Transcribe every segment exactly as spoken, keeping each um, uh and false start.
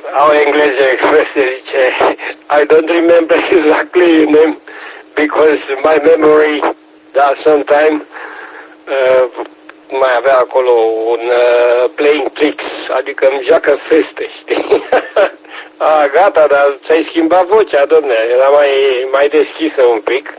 Our English expression zice, I don't remember exactly your name because my memory, da, sometime, uh, mai avea acolo un uh, playing tricks, adică îmi joacă feste, știi? A, gata, dar ți-ai schimbat vocea, domne, era mai, mai deschisă un pic.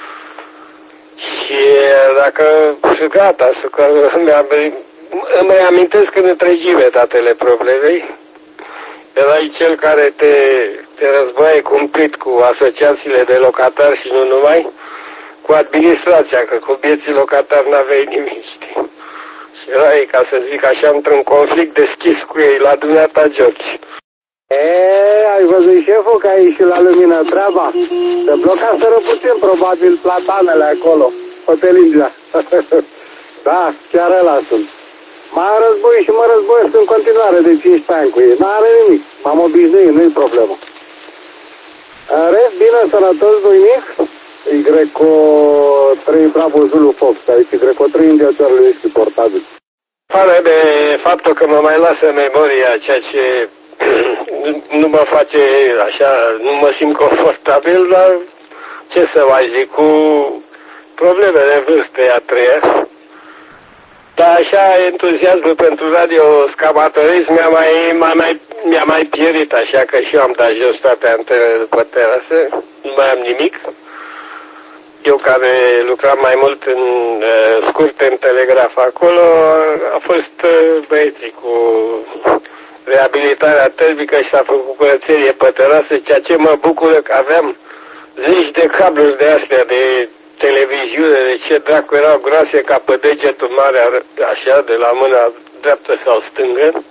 Și dacă, gata, că îmi reamintesc în întregime datele problemei, erai cel care te, te războie cumplit cu asociațiile de locatari și nu numai, cu administrația, că cu vieții locatari n-aveai nimic, știi? Și erai, ca să zic așa, într-un conflict deschis cu ei, la dumneata George. E, ai văzut, șeful, că ai ieșit la lumină treaba? Se blocaseră puțin, probabil, platanele acolo, hotelingea. Da, chiar ăla sunt. M-am războit și mă războiesc în continuare de cincisprezece ani cu ei. N-are nimic, m-am obișnuit, nu-i problemă. În rest, bine, sănătos, voinic? Y trei Bravo Zulu Fox, aici Y trei India Charlie Whisky portabil. Fără de faptul că mă mai lasă memoria, ceea ce nu mă face așa, nu mă simt confortabil, dar ce să mai zic, cu problemele vârstei a treia. Dar așa, entuziasmul pentru radio-scamatorism mi-a mai, mai, mi-a mai pierit, așa că și eu am dat jos toate antenele după terasă, nu mai am nimic. Eu care lucram mai mult în uh, scurte în telegraf acolo, a fost uh, băieții cu reabilitarea termică și s-a făcut curățenie pe terasă, ceea ce mă bucură că aveam zeci de cabluri de astea de televiziune, de ce dracu erau groase ca pe degetul mare, așa, de la mâna dreaptă sau stângă.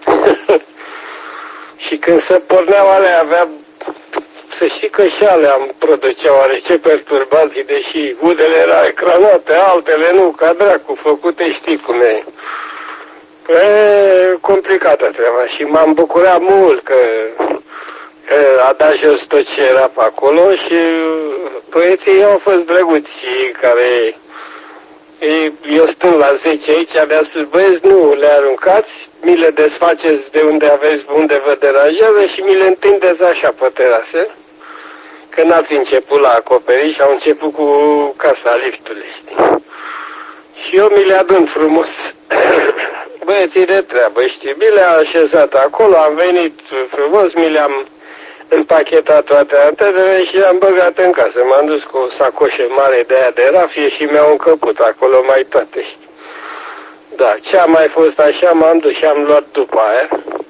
Și când se porneau alea, avea, să știi că și alea îmi produceau oarece perturbații, deși udele erau ecranate, altele nu, ca dracu, făcute, știi cum e. E complicată treaba și m-am bucurat mult că, că a dat jos tot ce era pe acolo și băieții au fost drăguți care eu stând la zece aici, mi-a spus, băieți, nu le aruncați, mi le desfaceți de unde aveți, unde vă deranjează și mi le întindeți așa pe terasă, că n-ați început la acoperiș și au început cu casa liftului, știi? Și eu mi le adun frumos. Băieții de treabă, știi, mi le-am așezat acolo, am venit frumos, mi le-am împachetat toate antenele și le-am băgat în casă. M-am dus cu o sacoșă mare de aia de rafie și mi-au încăput acolo mai toate, știi. Da, ce a mai fost așa, m-am dus și am luat după aia.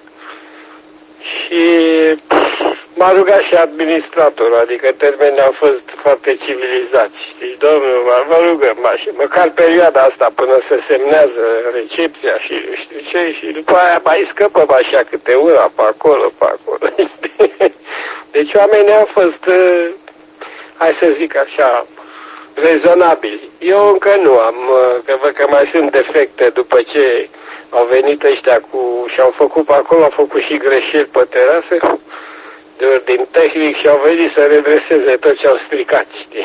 Și m-a rugat și administratorul, adică termenii au fost foarte civilizați, știi, domnul, mă rugăm, și măcar perioada asta până se semnează recepția și știu ce, și după aia mai scăpăm așa câte una pe acolo, pe acolo, știi? Deci oamenii au fost, hai să zic așa, rezonabili. Eu încă nu am, că văd că mai sunt defecte după ce au venit ăștia cu, și-au făcut pe acolo, au făcut și greșeli pe terasă, de ordin tehnic și au venit să redreseze tot ce au stricat, știi?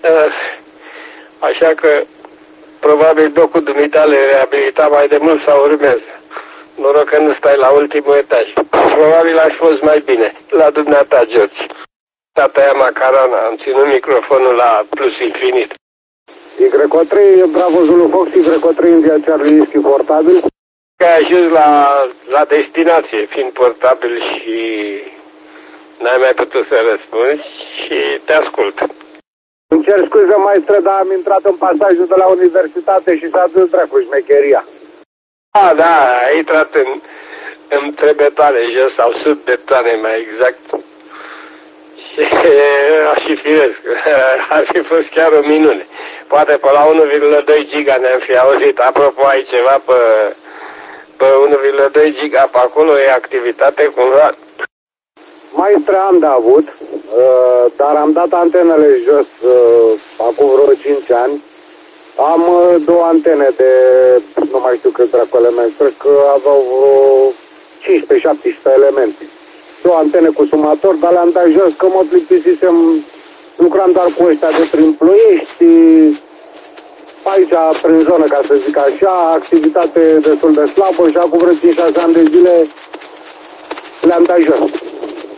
Așa că, probabil blocul dumitale reabilita mai de mult sau urmează. Noroc că nu stai la ultimul etaj. Probabil aș fost mai bine. La dumneata, George. Tata ia macarona, am ținut microfonul la plus infinit. Y trei Bravo Zulu Fox, Y trei India Charlie Whisky portabil. Că ai ajuns la, la destinație, fiind portabil și n-ai mai putut să răspunzi și te ascult. Îmi cer scuze, maestră, dar am intrat în pasajul de la universitate și s-a dus dracu șmecheria. A, da, ai intrat în, între betoane jos sau sub betoane, mai exact. Și aș fi firesc, ar fi fost chiar o minune. Poate pe la unu virgulă doi giga ne-am fi auzit. Apropo, ai ceva pe, pe unu virgulă doi giga pe acolo, e activitate cumva? Maestră, am de avut, uh, dar am dat antenele jos uh, acum vreo cinci ani. Am uh, două antene de, nu mai știu câți dracu elemente, cred că aveau vreo cincisprezece șaptesprezece elemente. Două antene cu sumator, dar le-am dat jos că mă plictisisem, lucram doar cu ăștia de prin Ploiești, aici prin zonă, ca să zic așa, activitate destul de slabă și acum vreo cinci șase ani de zile le-am dat jos.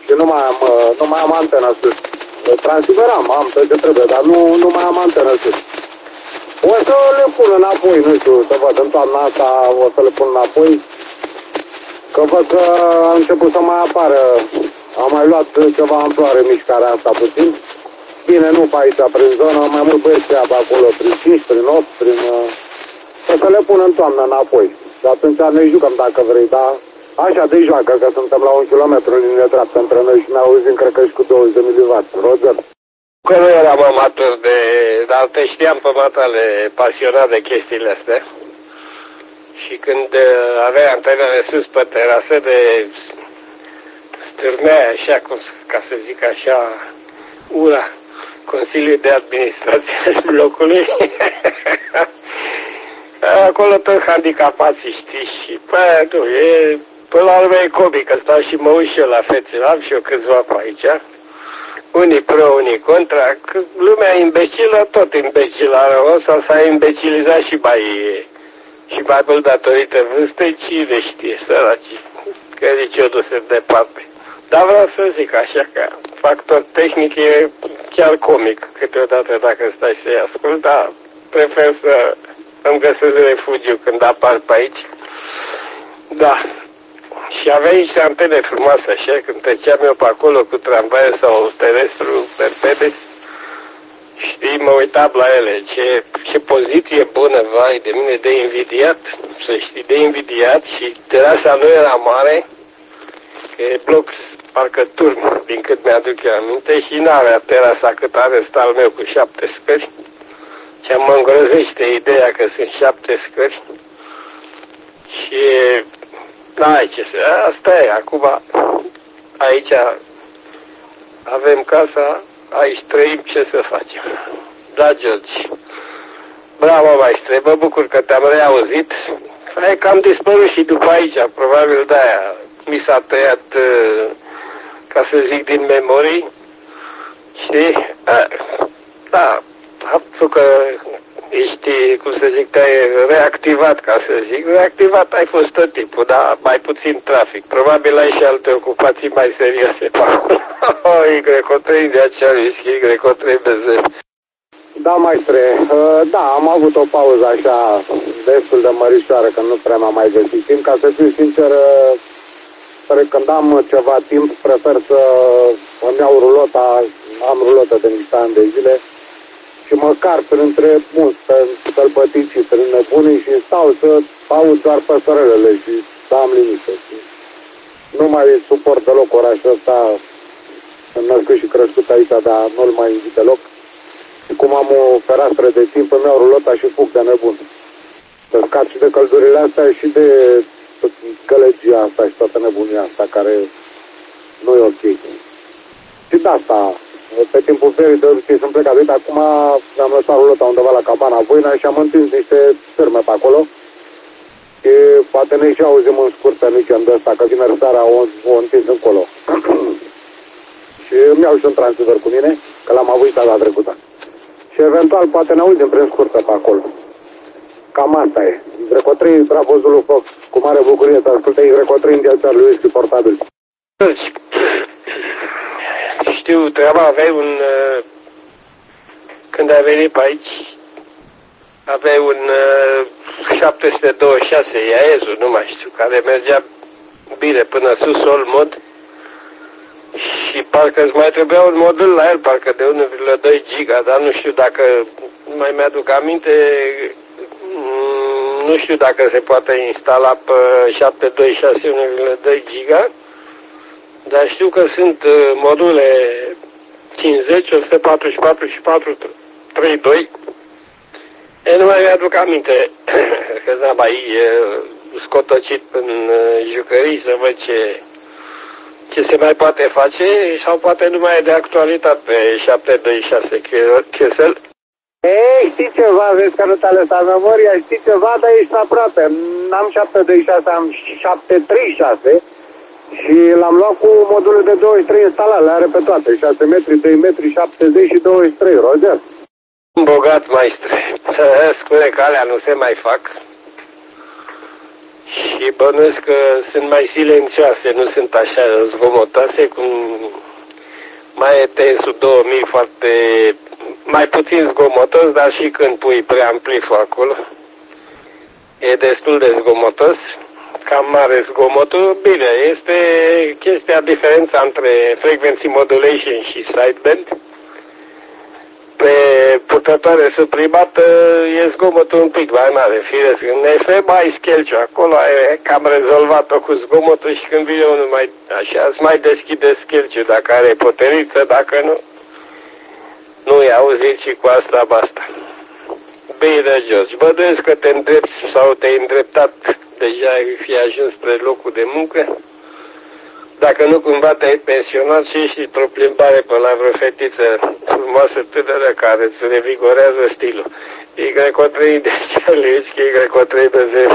și nu mai am, nu mai am antenă sus. Transferam, am tot ce trebuie, dar nu, nu mai am antenă sus. O să le pun înapoi, nu știu, să văd, în toamna asta o să le pun înapoi. Că văd că a început să mai apară, am mai luat ceva amploare mișcarea asta puțin. Bine, nu pe aici, prin zonă, mai mult băieți pe acolo, prin cinci, prin opt, prin... O să le pun în toamnă înapoi. Și atunci ne jucăm dacă vrei, dar așa de joacă, că suntem la un kilometru în linie dreaptă între noi și ne auzim, cred că și cu douăzeci de miliwatt. Roger. Că nu eram amator de... dar te știam pe matale pasionat de chestiile astea. Și când aveai antenele sus pe terasă de stârnea așa, cum, ca să zic așa, ura, Consiliul de Administrație al blocului. Acolo tot handicapații, știi, și bă, nu, e, până la urmă e comic, că stau și mă uit și eu la fețe, am și eu câțiva pe aici, unii pro, unii contra, că lumea imbecilă, tot imbecilă, o să s-a imbecilizat și mai, și mai mult datorită vârstei, cine știe, săraci, că nici eu nu sunt departe. Dar vreau să zic așa că factor tehnic e chiar comic câteodată dacă stai să-i ascult, dar prefer să îmi găsesc refugiu când apar pe aici. Da. Și aveai niște antene frumoase așa, când treceam eu pe acolo cu tramvaiul sau terestru Mercedes, știi, mă uitam la ele, ce, ce poziție bună, vai, de mine de invidiat, să știi, de invidiat, și terasa nu era mare, că e bloc, parcă turn, din cât mi-aduc eu aminte, și n-avea terasa cât are stal meu cu șapte scări. Și mă îngrozește ideea că sunt șapte scări. Și n-ai ce să... Asta e, acum aici avem casa, aici trăim, ce să facem. Da, George. Bravo, maestre, mă bucur că te-am reauzit. Hai că am dispărut și după aici, probabil de-aia mi s-a tăiat, ca să zic, din memorii. Știi? Da, faptul că ești, cum să zic, te-ai reactivat, ca să zic, reactivat ai fost tot timpul, dar mai puțin trafic. Probabil ai și alte ocupații mai serioase pe acolo. Y trei de acea risc, Y trei B Z. Da, maestre, da, am avut o pauză așa destul de mărișoară, că nu prea m-am mai găsit timp. Ca să fiu sincer, când am ceva timp, prefer să îmi iau rulota, am rulotă de niște ani de zile, și măcar printre mulți, pe sălbătici și prin nebunii, și stau să aud doar păsărelele și să am liniște. Nu mai suport deloc orașul ăsta, sunt născut și crescut aici, dar nu-l mai invit deloc. Și cum am o fereastră de timp, îmi iau rulota și fug de nebun. Să scap și de căldurile astea și de gălăgia asta și toată nebunia asta, care nu e ok. Și de asta, pe timpul verii, de obicei sunt plecat. Uite, acum am lăsat rulota undeva la Cabana Voina și am întins niște firme pe acolo. Și poate ne și auzim în scurt pe weekend ăsta, că vineri seara o, o întins încolo. Și îmi iau și un transfer cu mine, că l-am avut data trecută. Și eventual poate ne auzim prin scurtă pe acolo. Cam asta e. Y trei, Bravo Zulu Fox, cu mare bucurie să asculte Y trei în viața lui Whisky portabil. Știu, treaba, aveai un... Când ai venit pe aici, aveai un șapte sute douăzeci și șase, I A E Z-ul, nu mai știu, care mergea bine până sus Olmod. Și parcă îți mai trebuia un modul la el, parcă de unu virgulă doi giga, dar nu știu dacă, mai mi-aduc aminte, nu știu dacă se poate instala pe șapte sute douăzeci și șase unu virgulă doi giga, dar știu că sunt module cincizeci, o sută patruzeci și patru și patru sute treizeci și doi. E, nu mai mi-aduc aminte, că n-am mai scotocit în jucării să văd ce... ce se mai poate face, sau poate nu mai e de actualitate pe șapte sute douăzeci și șase Q S L. Ei, știi ceva, vezi că nu te-a lăsat memoria, știi ceva, dar ești aproape. N-am șapte sute douăzeci și șase, am șapte sute treizeci și șase și l-am luat cu modulul de douăzeci și trei instalat, le are pe toate, șase metri, doi metri, șaptezeci și douăzeci și trei, Roger. Bogat, maestre, spune că alea nu se mai fac. Și Și bănuiesc că sunt mai silențioase, nu sunt așa zgomotoase, cum mai e T S-ul două mii foarte, mai puțin zgomotos, dar și când pui preampliful acolo, e destul de zgomotos, cam mare zgomotul. Bine, este chestia, diferența între frequency modulation și sideband. Pe purtătoare suprimată e zgomotul un pic mai mare, firesc. În F M ai schelciu, acolo ai cam rezolvat-o cu zgomotul și când vine unul mai așa, îți mai deschide schelciu dacă are poteriță, dacă nu, nu-i auzit și cu asta basta. Bine, George, băduiesc că te îndrepți sau te-ai îndreptat, deja ai fi ajuns spre locul de muncă. Dacă nu, cumva te-ai pensionat și ești într-o plimbare pe la vreo fetiță frumoasă tânără care îți revigorează stilul. Y trei de Cealici, Y trei de zero.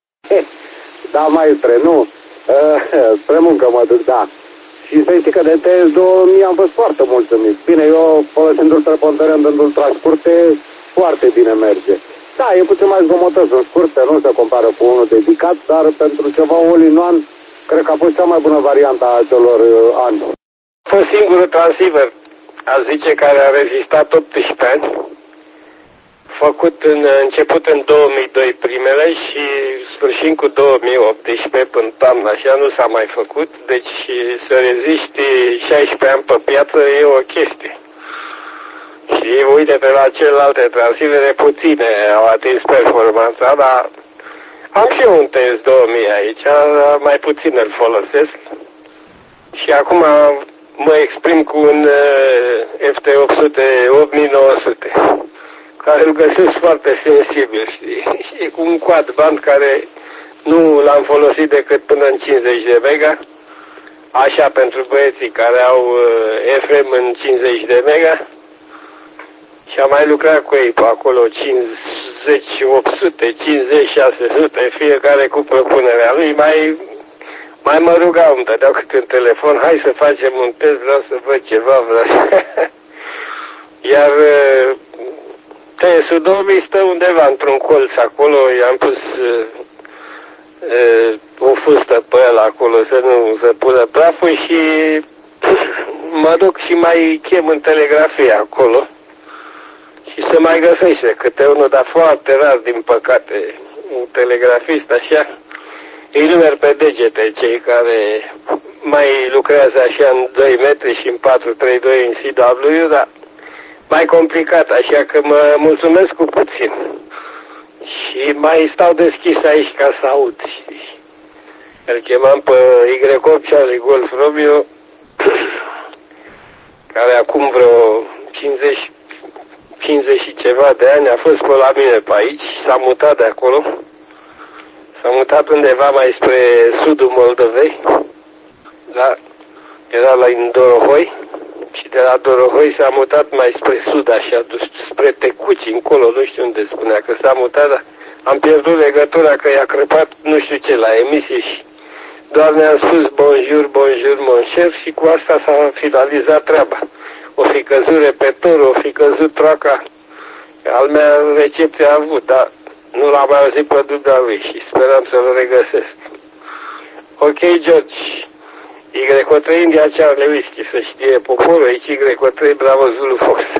Da, maestre, nu. Spre muncă mă duc, da. Și să știi că de T S două mii am fost foarte mulțumit. Bine, eu folosindu-l preponderent în ultra scurte, foarte bine merge. Da, e puțin mai zgomotos în scurte, nu se compară cu unul dedicat, dar pentru ceva all-in-one, cred că a fost cea mai bună variantă a acelor uh, ani. A fost singurul transceiver, a zice, care a rezistat optsprezece ani, făcut în, început în două mii doi primele și sfârșind cu două mii optsprezece până toamnă, așa nu s-a mai făcut, deci să rezisti șaisprezece ani pe piață e o chestie. Și uite-te la celelalte transceivere, puține au atins performanța, dar am și eu un T S două mii aici, mai puțin îl folosesc. Și acum mă exprim cu un F T opt sute, opt mii nouă sute, care îl găsesc foarte sensibil, știi? Și cu un quad band care nu l-am folosit decât până în cincizeci de mega, așa pentru băieții care au F M în cincizeci de mega. Și am mai lucrat cu ei pe acolo, cincizeci, opt sute, cincizeci, șase sute, fiecare cu propunerea lui. Mai, mai mă rugau, îmi dădeau câte un telefon, hai să facem un test, vreau să văd ceva, vreau. Iar T S-ul două mii stă undeva într-un colț acolo, i-am pus uh, uh, o fustă pe el acolo să nu se pună praful și mă duc și mai chem în telegrafie acolo. Și se mai găsește câte unul, dar foarte rar, din păcate, un telegrafist așa. Îi numeri pe degete cei care mai lucrează așa în doi metri și în patru trei doi în C W, dar mai complicat, așa că mă mulțumesc cu puțin. Și mai stau deschis aici ca să aud, știi. Îl chemam pe Y opt Charlie Golf Romeo, care acum vreo cincizeci cincizeci și ceva de ani a fost pe la mine pe aici, s-a mutat de acolo, s-a mutat undeva mai spre sudul Moldovei, da, era la Dorohoi și de la Dorohoi s-a mutat mai spre sud, așa, spre Tecuci, încolo, nu știu unde spunea că s-a mutat, dar am pierdut legătura că i-a crăpat nu știu ce la emisie și doar ne-am spus bonjour, bonjour, mon chef și cu asta s-a finalizat treaba. O fi căzut repetorul, o fi căzut troaca, al mea recepție a avut, dar nu l-am mai auzit pe dumnealui și speram să-l regăsesc. Ok, George, Y trei India Charlie Whisky, să știe poporul, aici Y trei Bravo Zulu Fox.